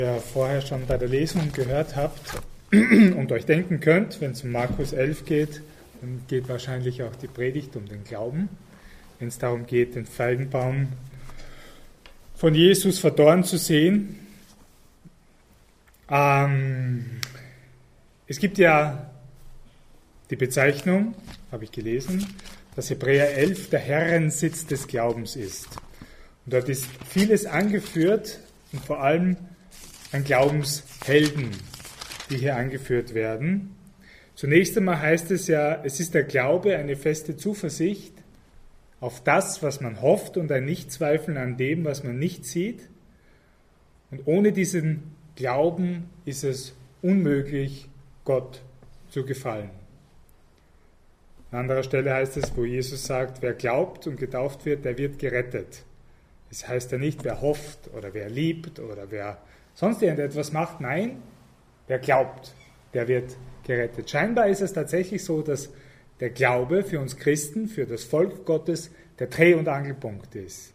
Ihr vorher schon bei der Lesung gehört habt und euch denken könnt, wenn es um Markus 11 geht, dann geht wahrscheinlich auch die Predigt um den Glauben. Wenn es darum geht, den Feigenbaum von Jesus verdorren zu sehen. Es gibt ja die Bezeichnung, habe ich gelesen, dass Hebräer 11 der Herrensitz des Glaubens ist. Und dort ist vieles angeführt und vor allem an Glaubenshelden, die hier angeführt werden. Zunächst einmal heißt es ja, es ist der Glaube eine feste Zuversicht auf das, was man hofft und ein Nichtzweifeln an dem, was man nicht sieht. Und ohne diesen Glauben ist es unmöglich, Gott zu gefallen. An anderer Stelle heißt es, wo Jesus sagt, wer glaubt und getauft wird, der wird gerettet. Es heißt ja nicht, wer hofft oder wer liebt oder wer sonst irgendetwas macht. Nein, wer glaubt, der wird gerettet. Scheinbar ist es tatsächlich so, dass der Glaube für uns Christen, für das Volk Gottes, der Dreh- und Angelpunkt ist.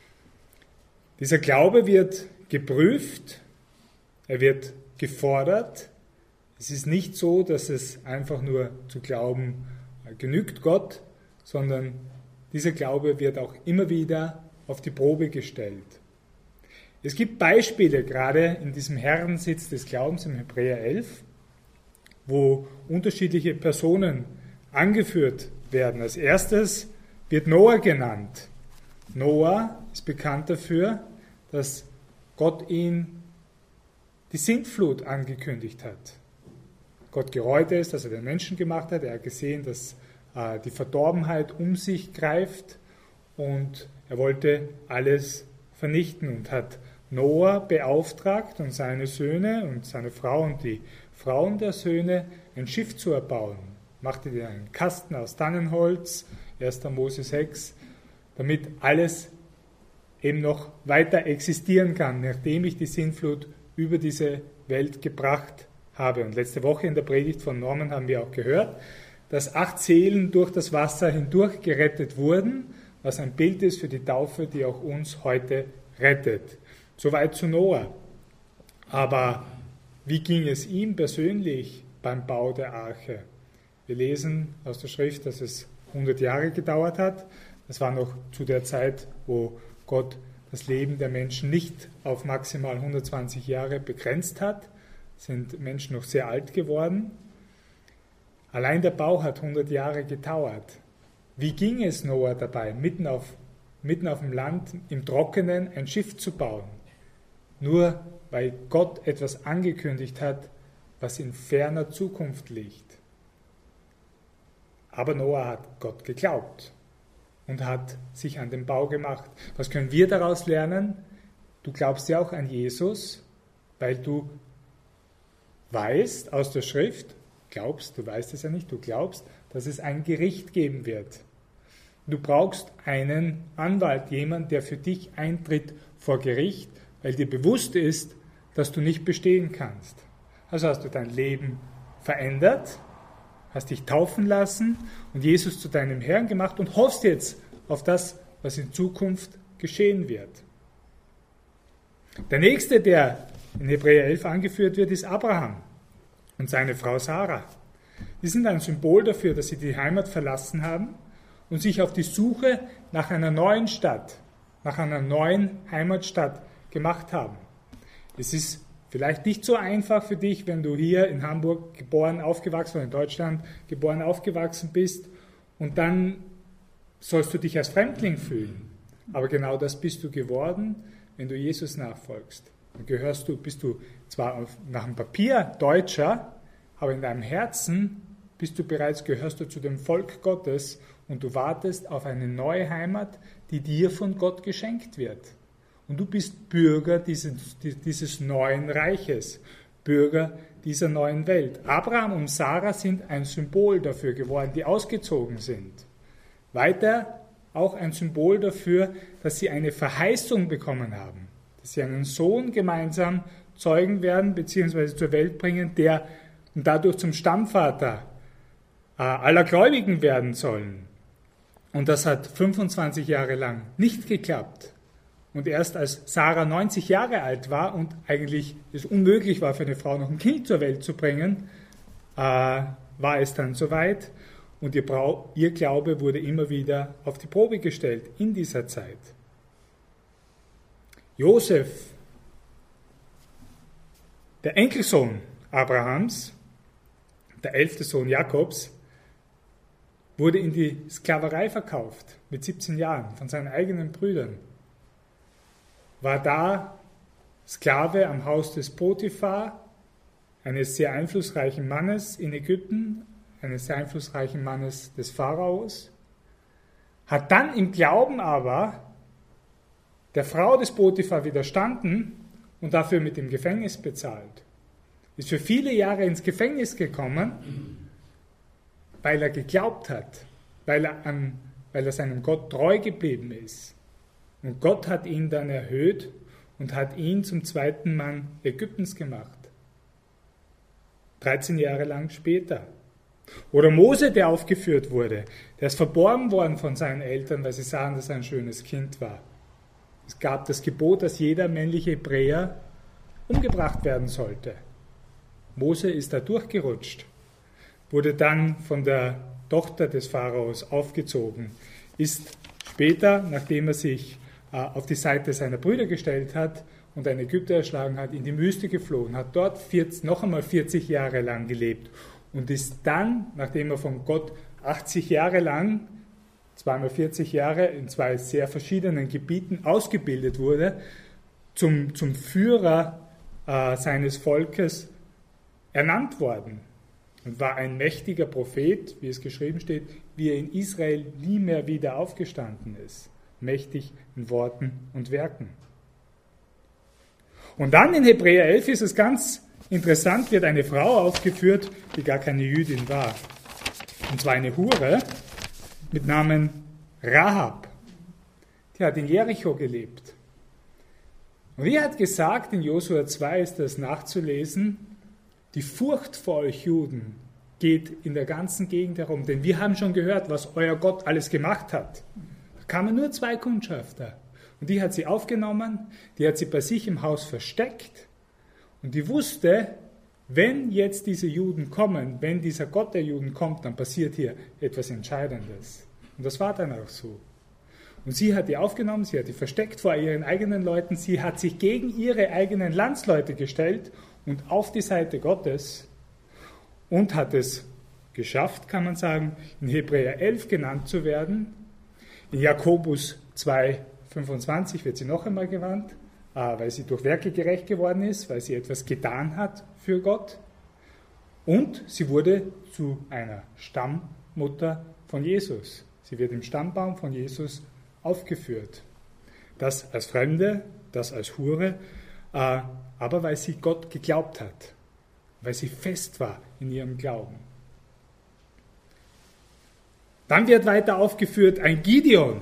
Dieser Glaube wird geprüft, er wird gefordert. Es ist nicht so, dass es einfach nur zu glauben genügt Gott, sondern dieser Glaube wird auch immer wieder auf die Probe gestellt. Es gibt Beispiele, gerade in diesem Herrensitz des Glaubens im Hebräer 11, wo unterschiedliche Personen angeführt werden. Als erstes wird Noah genannt. Noah ist bekannt dafür, dass Gott ihn die Sintflut angekündigt hat. Gott gereut ist, dass er den Menschen gemacht hat. Er hat gesehen, dass die Verdorbenheit um sich greift und er wollte alles vernichten und hat Noah beauftragt und seine Söhne und seine Frau und die Frauen der Söhne ein Schiff zu erbauen. Machte dir einen Kasten aus Tannenholz, 1. Mose 6, damit alles eben noch weiter existieren kann, nachdem ich die Sintflut über diese Welt gebracht habe. Und letzte Woche in der Predigt von Norman haben wir auch gehört, dass 8 Seelen durch das Wasser hindurch gerettet wurden, was ein Bild ist für die Taufe, die auch uns heute rettet. Soweit zu Noah. Aber wie ging es ihm persönlich beim Bau der Arche? Wir lesen aus der Schrift, dass es 100 Jahre gedauert hat. Das war noch zu der Zeit, wo Gott das Leben der Menschen nicht auf maximal 120 Jahre begrenzt hat. Sind Menschen noch sehr alt geworden. Allein der Bau hat 100 Jahre gedauert. Wie ging es Noah dabei, mitten auf dem Land, im Trockenen, ein Schiff zu bauen? Nur weil Gott etwas angekündigt hat, was in ferner Zukunft liegt. Aber Noah hat Gott geglaubt und hat sich an den Bau gemacht. Was können wir daraus lernen? Du glaubst ja auch an Jesus, weil du weißt aus der Schrift, du weißt es ja nicht, du glaubst, dass es ein Gericht geben wird. Du brauchst einen Anwalt, jemanden, der für dich eintritt vor Gericht, weil dir bewusst ist, dass du nicht bestehen kannst. Also hast du dein Leben verändert, hast dich taufen lassen und Jesus zu deinem Herrn gemacht und hoffst jetzt auf das, was in Zukunft geschehen wird. Der nächste, der in Hebräer 11 angeführt wird, ist Abraham und seine Frau Sarah. Die sind ein Symbol dafür, dass sie die Heimat verlassen haben und sich auf die Suche nach einer neuen Stadt, nach einer neuen Heimatstadt gemacht haben. Es ist vielleicht nicht so einfach für dich, wenn du hier in Hamburg geboren, aufgewachsen oder in Deutschland geboren, aufgewachsen bist und dann sollst du dich als Fremdling fühlen. Aber genau das bist du geworden, wenn du Jesus nachfolgst. Dann bist du zwar nach dem Papier Deutscher, aber in deinem Herzen gehörst du zu dem Volk Gottes und du wartest auf eine neue Heimat, die dir von Gott geschenkt wird. Und du bist Bürger dieses neuen Reiches, Bürger dieser neuen Welt. Abraham und Sarah sind ein Symbol dafür geworden, die ausgezogen sind. Weiter auch ein Symbol dafür, dass sie eine Verheißung bekommen haben, dass sie einen Sohn gemeinsam zeugen werden bzw. zur Welt bringen, der und dadurch zum Stammvater aller Gläubigen werden sollen. Und das hat 25 Jahre lang nicht geklappt. Und erst als Sarah 90 Jahre alt war und eigentlich es unmöglich war für eine Frau noch ein Kind zur Welt zu bringen, war es dann soweit und ihr Glaube wurde immer wieder auf die Probe gestellt in dieser Zeit. Josef, der Enkelsohn Abrahams, der 11. Sohn Jakobs, wurde in die Sklaverei verkauft mit 17 Jahren von seinen eigenen Brüdern. War da Sklave am Haus des Potiphar, eines sehr einflussreichen Mannes in Ägypten, eines sehr einflussreichen Mannes des Pharaos, hat dann im Glauben aber der Frau des Potiphar widerstanden und dafür mit dem Gefängnis bezahlt. Ist für viele Jahre ins Gefängnis gekommen, weil er geglaubt hat, weil er seinem Gott treu geblieben ist. Und Gott hat ihn dann erhöht und hat ihn zum zweiten Mann Ägyptens gemacht. 13 Jahre lang später. Oder Mose, der aufgeführt wurde. Der ist verborgen worden von seinen Eltern, weil sie sahen, dass er ein schönes Kind war. Es gab das Gebot, dass jeder männliche Hebräer umgebracht werden sollte. Mose ist da durchgerutscht, wurde dann von der Tochter des Pharaos aufgezogen, ist später, nachdem er sich auf die Seite seiner Brüder gestellt hat und einen Ägypter erschlagen hat, in die Wüste geflohen, hat dort noch einmal 40 Jahre lang gelebt und ist dann, nachdem er von Gott 80 Jahre lang, zweimal 40 Jahre in zwei sehr verschiedenen Gebieten ausgebildet wurde, zum Führer seines Volkes ernannt worden und war ein mächtiger Prophet, wie es geschrieben steht, wie er in Israel nie mehr wieder aufgestanden ist. Mächtig in Worten und Werken. Und dann in Hebräer 11 ist es ganz interessant, wird eine Frau aufgeführt, die gar keine Jüdin war. Und zwar eine Hure mit Namen Rahab. Die hat in Jericho gelebt. Und die hat gesagt, in Josua 2 ist das nachzulesen, die Furcht vor euch Juden geht in der ganzen Gegend herum, denn wir haben schon gehört, was euer Gott alles gemacht hat. Da kamen nur 2 Kundschafter und die hat sie aufgenommen, die hat sie bei sich im Haus versteckt und die wusste, wenn jetzt diese Juden kommen, wenn dieser Gott der Juden kommt, dann passiert hier etwas Entscheidendes. Und das war dann auch so. Und sie hat die aufgenommen, sie hat die versteckt vor ihren eigenen Leuten, sie hat sich gegen ihre eigenen Landsleute gestellt und auf die Seite Gottes und hat es geschafft, kann man sagen, in Hebräer 11 genannt zu werden. In Jakobus 2,25 wird sie noch einmal genannt, weil sie durch Werke gerecht geworden ist, weil sie etwas getan hat für Gott. Und sie wurde zu einer Stammmutter von Jesus. Sie wird im Stammbaum von Jesus aufgeführt. Das als Fremde, das als Hure, aber weil sie Gott geglaubt hat, weil sie fest war in ihrem Glauben. Dann wird weiter aufgeführt ein Gideon,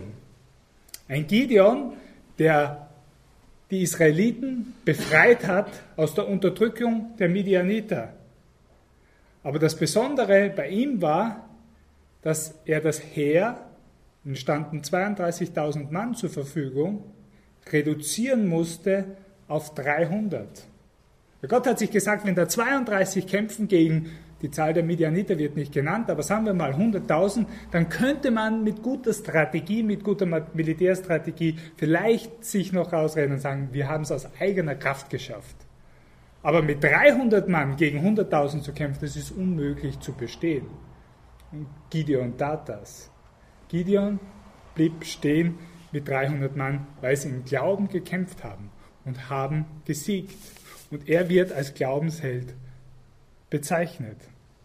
der die Israeliten befreit hat aus der Unterdrückung der Midianiter. Aber das Besondere bei ihm war, dass er das Heer, es standen 32.000 Mann zur Verfügung, reduzieren musste auf 300. Gott hat sich gesagt, wenn da 32 kämpfen gegen, die Zahl der Midianiter wird nicht genannt, aber sagen wir mal 100.000, dann könnte man mit guter Strategie, mit guter Militärstrategie vielleicht sich noch rausreden und sagen, wir haben es aus eigener Kraft geschafft. Aber mit 300 Mann gegen 100.000 zu kämpfen, das ist unmöglich zu bestehen. Und Gideon tat das. Gideon blieb stehen mit 300 Mann, weil sie im Glauben gekämpft haben und haben gesiegt. Und er wird als Glaubensheld bezeichnet.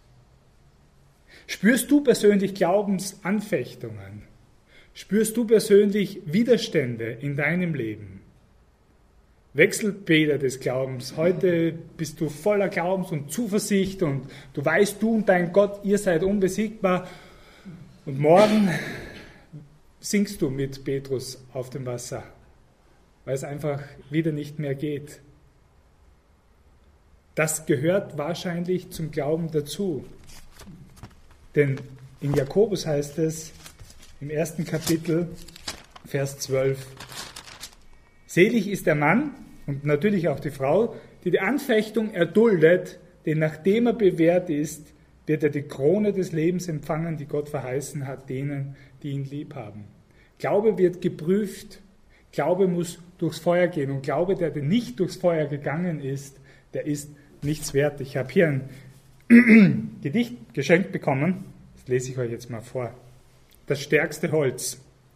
Spürst du persönlich Glaubensanfechtungen? Spürst du persönlich Widerstände in deinem Leben? Wechselbäder des Glaubens. Heute bist du voller Glaubens und Zuversicht und du weißt, du und dein Gott, ihr seid unbesiegbar. Und morgen sinkst du mit Petrus auf dem Wasser, weil es einfach wieder nicht mehr geht. Das gehört wahrscheinlich zum Glauben dazu. Denn in Jakobus heißt es im 1. Kapitel, Vers 12, Selig ist der Mann und natürlich auch die Frau, die die Anfechtung erduldet, denn nachdem er bewährt ist, wird er die Krone des Lebens empfangen, die Gott verheißen hat, denen, die ihn lieb haben. Glaube wird geprüft, Glaube muss durchs Feuer gehen und Glaube, der nicht durchs Feuer gegangen ist, der ist nichts wert. Ich habe hier ein Gedicht geschenkt bekommen, das lese ich euch jetzt mal vor. Das stärkste Holz.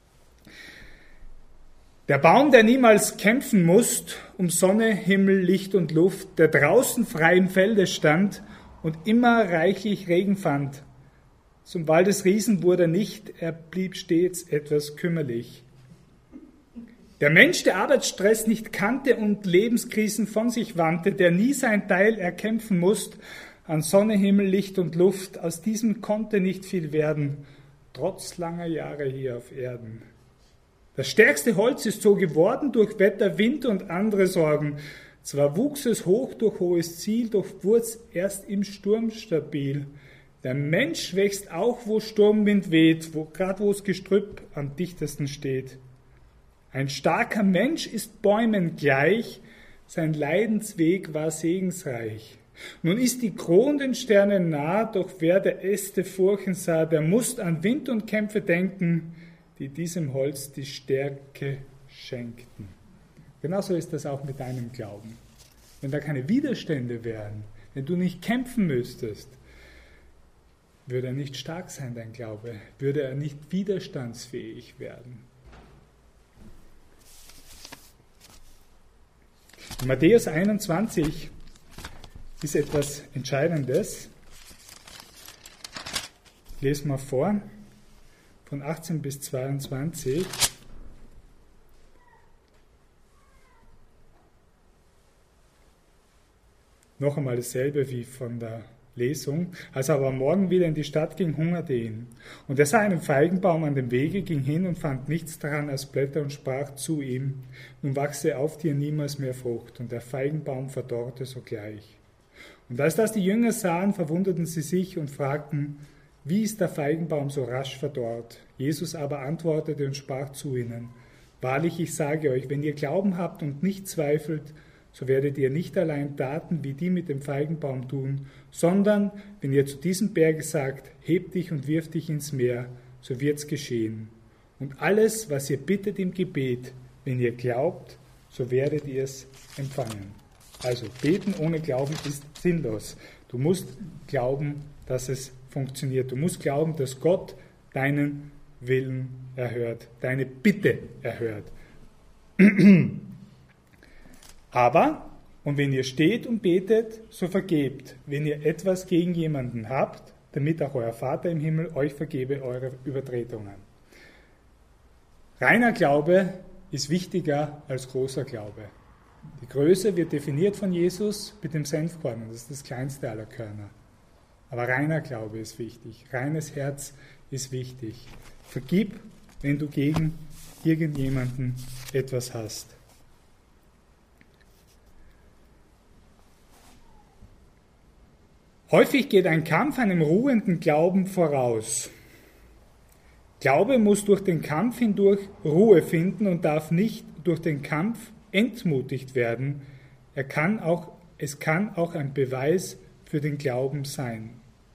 Der Baum, der niemals kämpfen musste, um Sonne, Himmel, Licht und Luft, der draußen frei im Felde stand und immer reichlich Regen fand. Zum Waldesriesen wurde er nicht, er blieb stets etwas kümmerlich. Der Mensch, der Arbeitsstress nicht kannte und Lebenskrisen von sich wandte, der nie sein Teil erkämpfen musste, an Sonne, Himmel, Licht und Luft, aus diesem konnte nicht viel werden, trotz langer Jahre hier auf Erden. Das stärkste Holz ist so geworden durch Wetter, Wind und andere Sorgen. Zwar wuchs es hoch durch hohes Ziel, doch wurd's erst im Sturm stabil. Der Mensch wächst auch, wo Sturmwind weht, wo das Gestrüpp am dichtesten steht. Ein starker Mensch ist Bäumen gleich, sein Leidensweg war segensreich. Nun ist die Kron den Sternen nah, doch wer der Äste furchen sah, der muss an Wind und Kämpfe denken, die diesem Holz die Stärke schenkten. Genauso ist das auch mit deinem Glauben. Wenn da keine Widerstände wären, wenn du nicht kämpfen müsstest, würde er nicht stark sein, dein Glaube, würde er nicht widerstandsfähig werden. In Matthäus 21 ist etwas Entscheidendes. Ich lese mal vor. Von 18 bis 22. Noch einmal dasselbe wie von der Lesung. Als er aber am Morgen wieder in die Stadt ging, hungerte ihn. Und er sah einen Feigenbaum an dem Wege, ging hin und fand nichts daran als Blätter und sprach zu ihm, nun wachse auf dir niemals mehr Frucht. Und der Feigenbaum verdorrte sogleich. Und als das die Jünger sahen, verwunderten sie sich und fragten, wie ist der Feigenbaum so rasch verdorrt? Jesus aber antwortete und sprach zu ihnen, wahrlich, ich sage euch, wenn ihr Glauben habt und nicht zweifelt, so werdet ihr nicht allein Taten wie die mit dem Feigenbaum tun, sondern, wenn ihr zu diesem Berge sagt, heb dich und wirf dich ins Meer, so wird's geschehen. Und alles, was ihr bittet im Gebet, wenn ihr glaubt, so werdet ihr es empfangen. Also, beten ohne Glauben ist sinnlos. Du musst glauben, dass es funktioniert. Du musst glauben, dass Gott deinen Willen erhört, deine Bitte erhört. Aber, und wenn ihr steht und betet, so vergebt, wenn ihr etwas gegen jemanden habt, damit auch euer Vater im Himmel euch vergebe eure Übertretungen. Reiner Glaube ist wichtiger als großer Glaube. Die Größe wird definiert von Jesus mit dem Senfkorn, das ist das kleinste aller Körner. Aber reiner Glaube ist wichtig, reines Herz ist wichtig. Vergib, wenn du gegen irgendjemanden etwas hast. Häufig geht ein Kampf einem ruhenden Glauben voraus. Glaube muss durch den Kampf hindurch Ruhe finden und darf nicht durch den Kampf entmutigt werden. Es kann auch ein Beweis für den Glauben sein.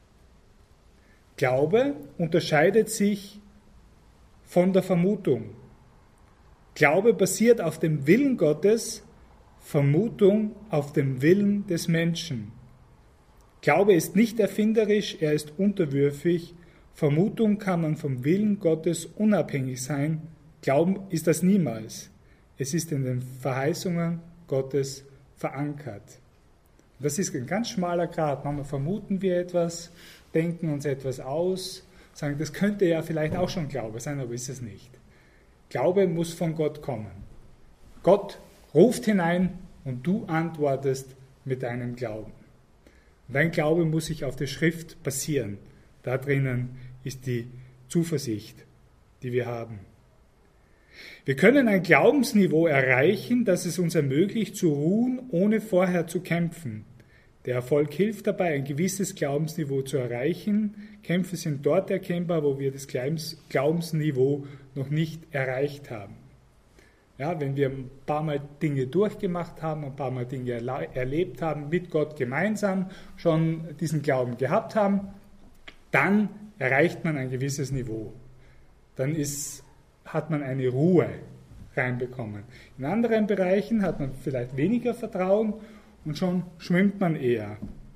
Glaube unterscheidet sich von der Vermutung. Glaube basiert auf dem Willen Gottes, Vermutung auf dem Willen des Menschen. Glaube ist nicht erfinderisch, er ist unterwürfig. Vermutung kann man vom Willen Gottes unabhängig sein. Glauben ist das niemals. Es ist in den Verheißungen Gottes verankert. Das ist ein ganz schmaler Grat. Manchmal vermuten wir etwas, denken uns etwas aus, sagen, das könnte ja vielleicht auch schon Glaube sein, aber ist es nicht. Glaube muss von Gott kommen. Gott ruft hinein und du antwortest mit deinem Glauben. Und dein Glaube muss sich auf der Schrift basieren. Da drinnen ist die Zuversicht, die wir haben. Wir können ein Glaubensniveau erreichen, das es uns ermöglicht, zu ruhen, ohne vorher zu kämpfen. Der Erfolg hilft dabei, ein gewisses Glaubensniveau zu erreichen. Kämpfe sind dort erkennbar, wo wir das Glaubensniveau noch nicht erreicht haben. Ja, wenn wir ein paar Mal Dinge durchgemacht haben, ein paar Mal Dinge erlebt haben, mit Gott gemeinsam schon diesen Glauben gehabt haben, dann erreicht man ein gewisses Niveau. Dann hat man eine Ruhe reinbekommen. In anderen Bereichen hat man vielleicht weniger Vertrauen und schon schwimmt man eher.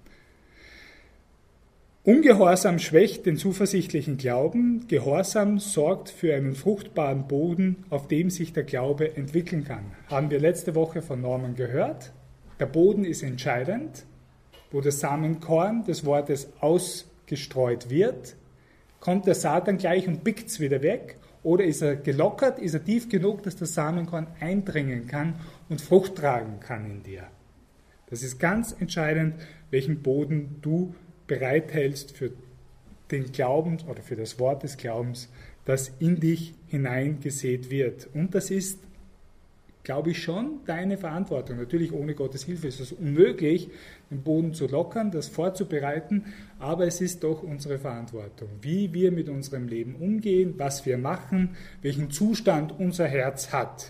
Ungehorsam schwächt den zuversichtlichen Glauben. Gehorsam sorgt für einen fruchtbaren Boden, auf dem sich der Glaube entwickeln kann. Haben wir letzte Woche von Norman gehört. Der Boden ist entscheidend. Wo das Samenkorn des Wortes ausgestreut wird, kommt der Satan gleich und pickt es wieder weg. Oder ist er gelockert, ist er tief genug, dass das Samenkorn eindringen kann und Frucht tragen kann in dir. Das ist ganz entscheidend, welchen Boden du bereithältst für den Glauben oder für das Wort des Glaubens, das in dich hineingesät wird. Und das ist, glaube ich, schon deine Verantwortung. Natürlich ohne Gottes Hilfe ist es unmöglich, den Boden zu lockern, das vorzubereiten, aber es ist doch unsere Verantwortung, wie wir mit unserem Leben umgehen, was wir machen, welchen Zustand unser Herz hat.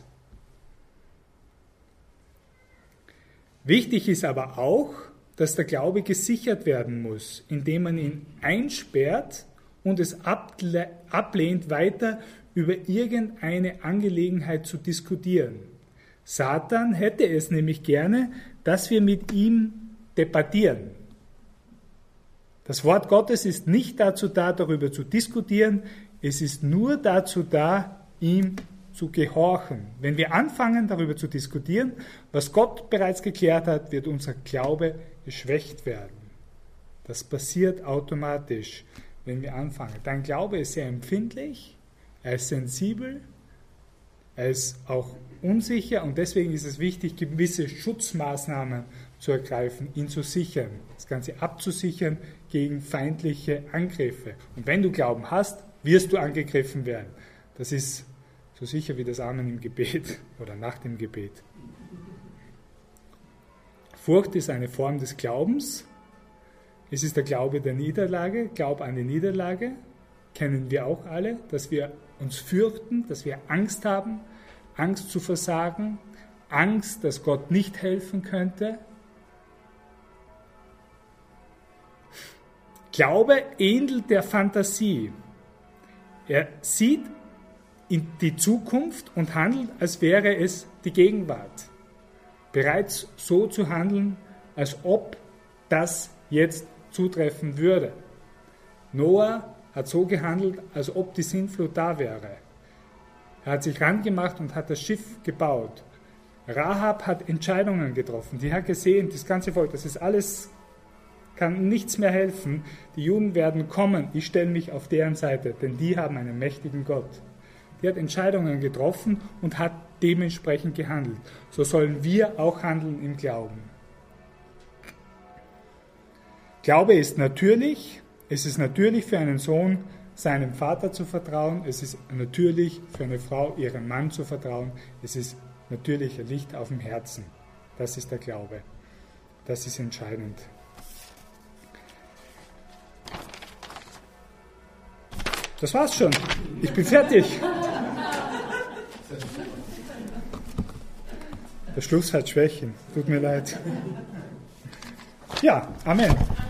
Wichtig ist aber auch, dass der Glaube gesichert werden muss, indem man ihn einsperrt und es ablehnt, weiter über irgendeine Angelegenheit zu diskutieren. Satan hätte es nämlich gerne, dass wir mit ihm debattieren. Das Wort Gottes ist nicht dazu da, darüber zu diskutieren, es ist nur dazu da, ihm zu gehorchen. Wenn wir anfangen, darüber zu diskutieren, was Gott bereits geklärt hat, wird unser Glaube geschwächt werden. Das passiert automatisch, wenn wir anfangen. Dein Glaube ist sehr empfindlich, er ist sensibel, er ist auch unsicher und deswegen ist es wichtig, gewisse Schutzmaßnahmen zu ergreifen, ihn zu sichern, das Ganze abzusichern gegen feindliche Angriffe. Und wenn du Glauben hast, wirst du angegriffen werden. Das ist so sicher wie das Amen im Gebet oder nach dem Gebet. Furcht ist eine Form des Glaubens. Es ist der Glaube der Niederlage. Glaub an die Niederlage kennen wir auch alle, dass wir uns fürchten, dass wir Angst haben, Angst zu versagen, Angst, dass Gott nicht helfen könnte. Glaube ähnelt der Fantasie. Er sieht in die Zukunft und handelt, als wäre es die Gegenwart. Bereits so zu handeln, als ob das jetzt zutreffen würde. Noah hat so gehandelt, als ob die Sintflut da wäre. Er hat sich rangemacht und hat das Schiff gebaut. Rahab hat Entscheidungen getroffen. Die hat gesehen, das ganze Volk, das ist alles, kann nichts mehr helfen. Die Juden werden kommen, ich stelle mich auf deren Seite, denn die haben einen mächtigen Gott. Die hat Entscheidungen getroffen und hat dementsprechend gehandelt. So sollen wir auch handeln im Glauben. Glaube ist natürlich. Es ist natürlich für einen Sohn, seinem Vater zu vertrauen. Es ist natürlich für eine Frau, ihrem Mann zu vertrauen. Es ist natürlich ein Licht auf dem Herzen. Das ist der Glaube. Das ist entscheidend. Das war's schon. Ich bin fertig. Der Schluss hat Schwächen. Tut mir leid. Ja, Amen.